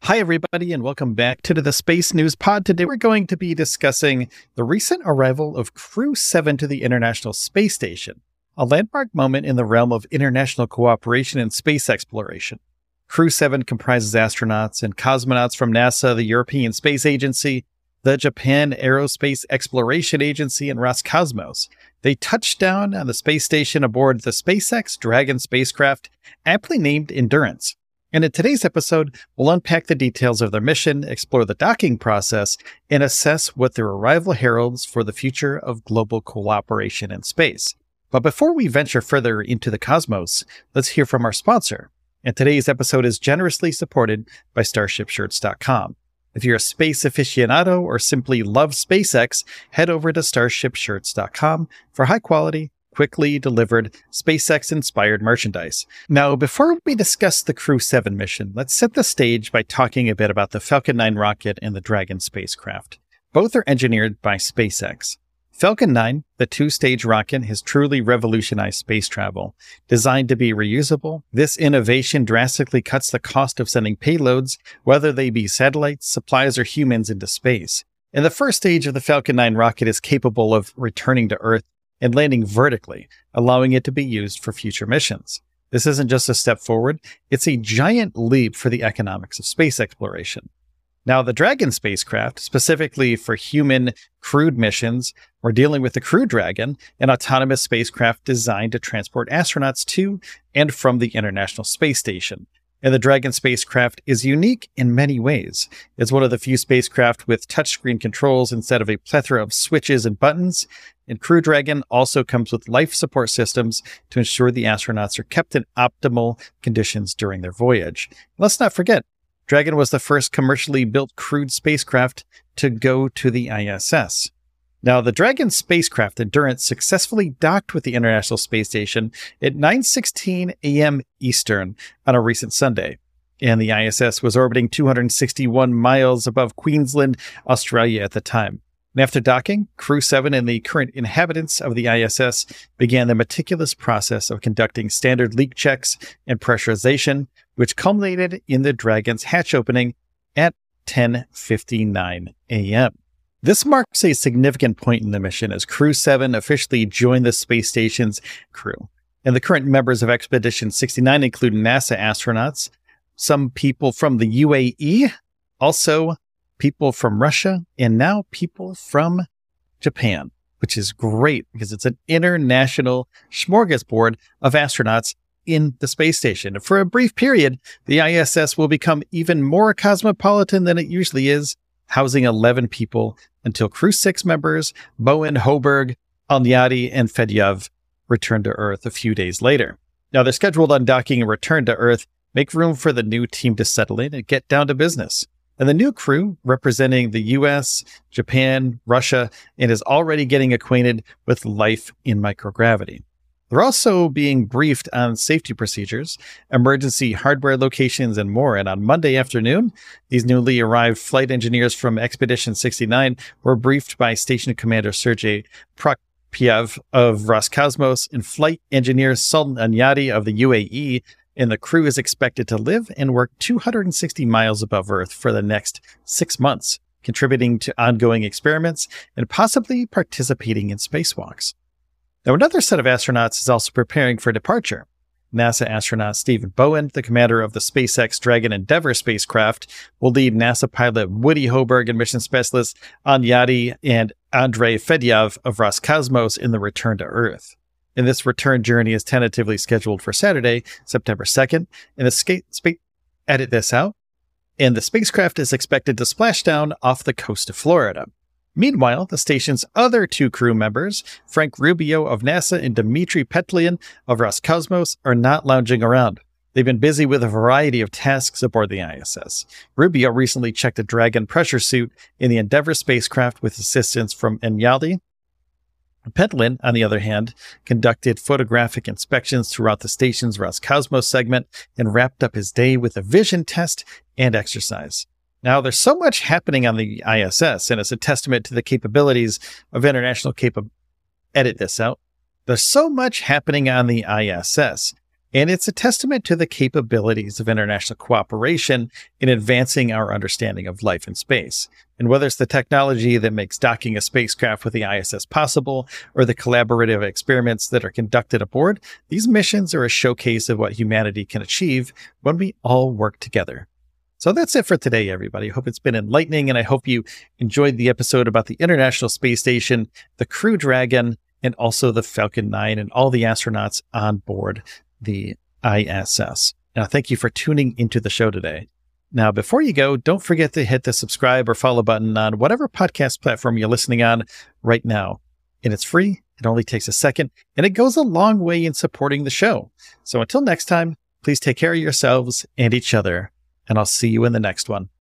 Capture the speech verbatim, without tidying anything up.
Hi, everybody, and welcome back to the Space News Pod. Today, we're going to be discussing the recent arrival of Crew seven to the International Space Station, a landmark moment in the realm of international cooperation in space exploration. Crew seven comprises astronauts and cosmonauts from NASA, the European Space Agency, the Japan Aerospace Exploration Agency, and Roscosmos. They touched down on the space station aboard the SpaceX Dragon spacecraft, aptly named Endurance. And in today's episode, we'll unpack the details of their mission, explore the docking process, and assess what their arrival heralds for the future of global cooperation in space. But before we venture further into the cosmos, let's hear from our sponsor. And today's episode is generously supported by Starship Shirts dot com. If you're a space aficionado or simply love SpaceX, head over to Starship Shirts dot com for high-quality, quickly delivered SpaceX-inspired merchandise. Now, before we discuss the Crew seven mission, let's set the stage by talking a bit about the Falcon nine rocket and the Dragon spacecraft. Both are engineered by SpaceX. Falcon nine, the two-stage rocket, has truly revolutionized space travel. Designed to be reusable, this innovation drastically cuts the cost of sending payloads, whether they be satellites, supplies, or humans, into space. And the first stage of the Falcon nine rocket is capable of returning to Earth and landing vertically, allowing it to be used for future missions. This isn't just a step forward, it's a giant leap for the economics of space exploration. Now, the Dragon spacecraft, specifically for human crewed missions, we're dealing with the Crew Dragon, an autonomous spacecraft designed to transport astronauts to and from the International Space Station. And the Dragon spacecraft is unique in many ways. It's one of the few spacecraft with touchscreen controls instead of a plethora of switches and buttons. And Crew Dragon also comes with life support systems to ensure the astronauts are kept in optimal conditions during their voyage. Let's not forget, Dragon was the first commercially built crewed spacecraft to go to the I S S. Now, the Dragon spacecraft Endurance successfully docked with the International Space Station at nine sixteen a.m. Eastern on a recent Sunday, and the I S S was orbiting two hundred sixty-one miles above Queensland, Australia at the time. And after docking, Crew seven and the current inhabitants of the I S S began the meticulous process of conducting standard leak checks and pressurization, which culminated in the Dragon's hatch opening at ten fifty-nine a.m. This marks a significant point in the mission as Crew seven officially joined the space station's crew. And the current members of Expedition sixty-nine include NASA astronauts, some people from the U A E, also people from Russia, and now people from Japan, which is great because it's an international smorgasbord of astronauts in the space station. For a brief period, the I S S will become even more cosmopolitan than it usually is, housing eleven people until Crew six members, Bowen, Hoburg, Alnyady, and Fedyaev, return to Earth a few days later. Now, their scheduled undocking and return to Earth make room for the new team to settle in and get down to business. And the new crew, representing the U S, Japan, Russia, and is already getting acquainted with life in microgravity. They're also being briefed on safety procedures, emergency hardware locations, and more. And on Monday afternoon, these newly arrived flight engineers from Expedition sixty-nine were briefed by Station Commander Sergei Prokopyev of Roscosmos and flight engineer Sultan Alnyady of the U A E. And the crew is expected to live and work two hundred sixty miles above Earth for the next six months, contributing to ongoing experiments and possibly participating in spacewalks. Now, another set of astronauts is also preparing for departure. NASA astronaut Stephen Bowen, the commander of the SpaceX Dragon Endeavour spacecraft, will lead NASA pilot Woody Hoburg and mission specialist Alnyady and Andrei Fedyaev of Roscosmos in the return to Earth. And this return journey is tentatively scheduled for Saturday, September second, and the sca- spa- edit this out, and the spacecraft is expected to splash down off the coast of Florida. Meanwhile, the station's other two crew members, Frank Rubio of NASA and Dmitry Petlyan of Roscosmos, are not lounging around. They've been busy with a variety of tasks aboard the I S S. Rubio recently checked a Dragon pressure suit in the Endeavour spacecraft with assistance from Alnyady. Petlyan, on the other hand, conducted photographic inspections throughout the station's Roscosmos segment and wrapped up his day with a vision test and exercise. Now, there's so much happening on the I S S, and it's a testament to the capabilities of international capa- edit this out. There's so much happening on the I S S And it's a testament to the capabilities of international cooperation in advancing our understanding of life in space. And whether it's the technology that makes docking a spacecraft with the I S S possible, or the collaborative experiments that are conducted aboard, these missions are a showcase of what humanity can achieve when we all work together. So that's it for today, everybody. I hope it's been enlightening, and I hope you enjoyed the episode about the International Space Station, the Crew Dragon, and also the Falcon nine and all the astronauts on board the I S S. Now, thank you for tuning into the show today. Now, before you go, don't forget to hit the subscribe or follow button on whatever podcast platform you're listening on right now. And it's free. It only takes a second, and it goes a long way in supporting the show. So until next time, please take care of yourselves and each other, and I'll see you in the next one.